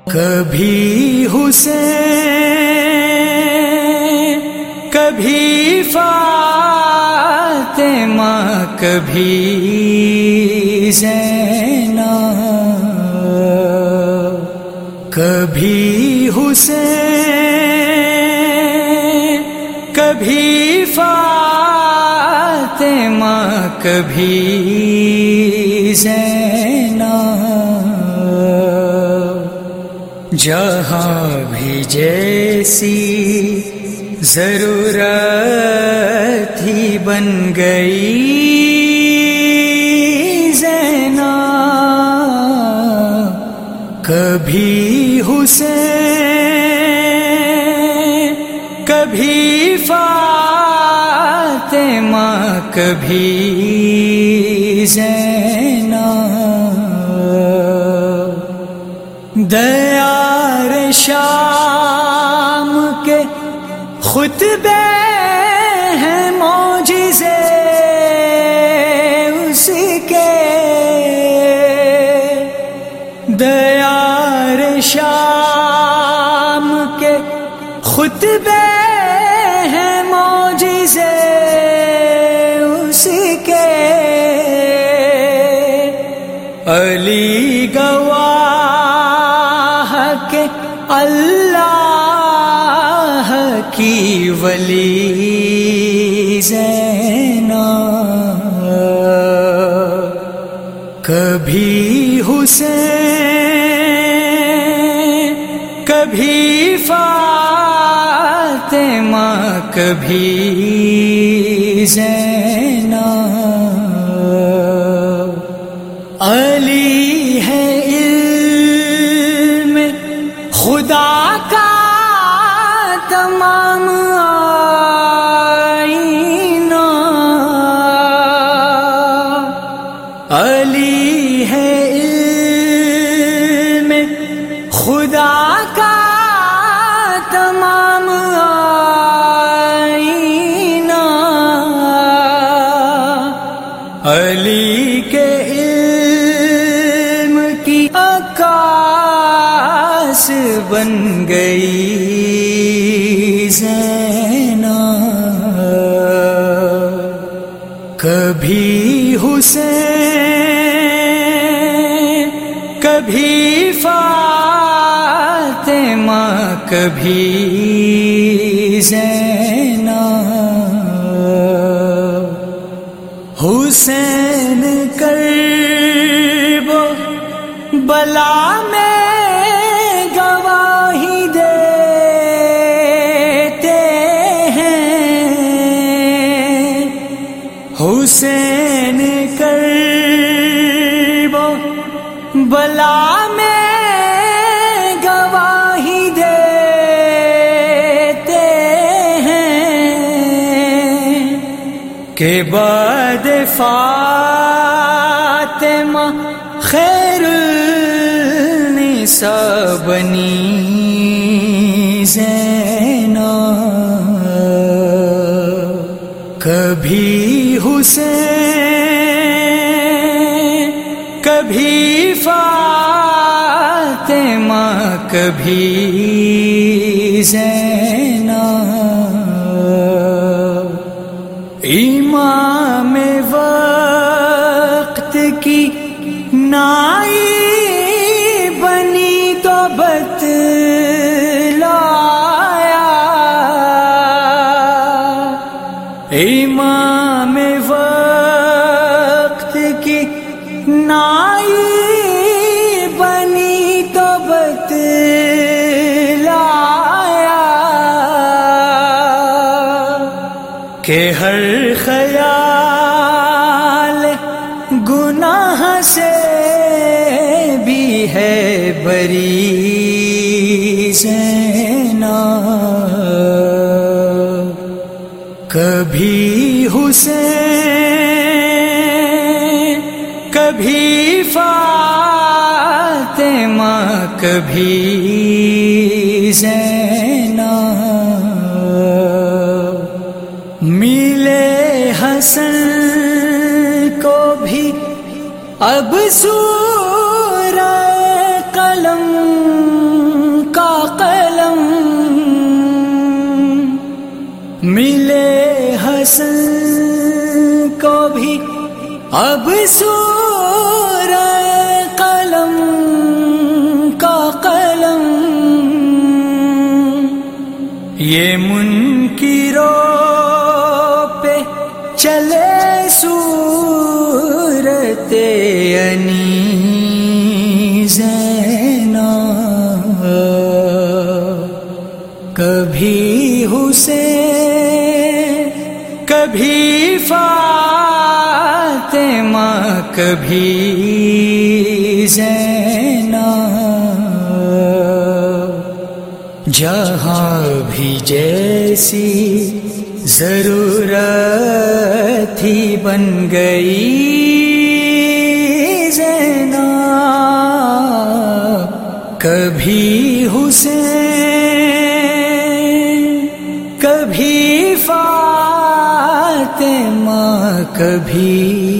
کبھی حسین کبھی فاطمہ کبھی زینب، کبھی حسین کبھی فاطمہ کبھی زینب، جہاں بھی جیسی ضرورت ہی بن گئی زینب، کبھی حسین کبھی فاطمہ کبھی زینب، دیار شام کے خطبے ہیں معجزے اس کے، دیار شام کے خطبے ہیں معجزے اس کے، علی گواہ کے اللہ کی ولی زینب، کبھی حسین کبھی فاطمہ کبھی زینب، علی ہے علم خدا کا تمام آئینہ، علی ہے علم خدا کا تمام آئینہ، علی کے علم کی عکاس بن گئی زینب، کبھی حسین کبھی فاطمہ کبھی زینب، حسین کرب و بلا میں گواہی دیتے ہیں، حسین کرب و بلا میں گواہی دیتے ہیں کہ بعد فاطمہ خیر النساء بنی زینب، کبھی حسین کبھی فاطمہ کبھی زینب، امام وقت کی نائی بنی تو بتلایا، امام وقت کی نائی بنی تو بتلایا کہ ہر خیال گناہ سے بھی ہے بری زینب، کبھی حسین کبھی فاطمہ کبھی زینب، ملے حسن کو بھی اب سورہ قلم ملے حسن کو بھی اب سورہ قلم کا قلم، یہ منکروں پہ چلے صورت انیزینا، کبھی حسین کبھی فاطمہ کبھی زینب، جہاں بھی جیسی ضرورت تھی بن گئی زینب، کبھی حسین کبھی فاطمہ کبھی